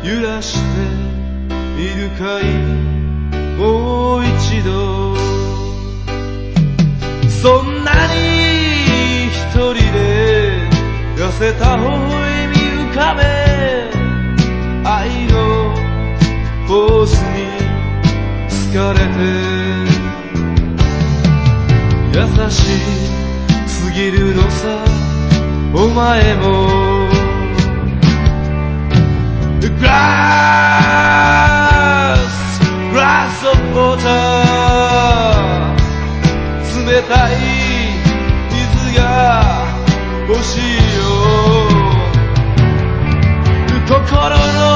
揺らしているかいもう一度そんなに一人で痩せた微笑み浮かべ愛のポーズに疲れて優しすぎるのさお前もGlass of water 冷たい水が欲しいよ心の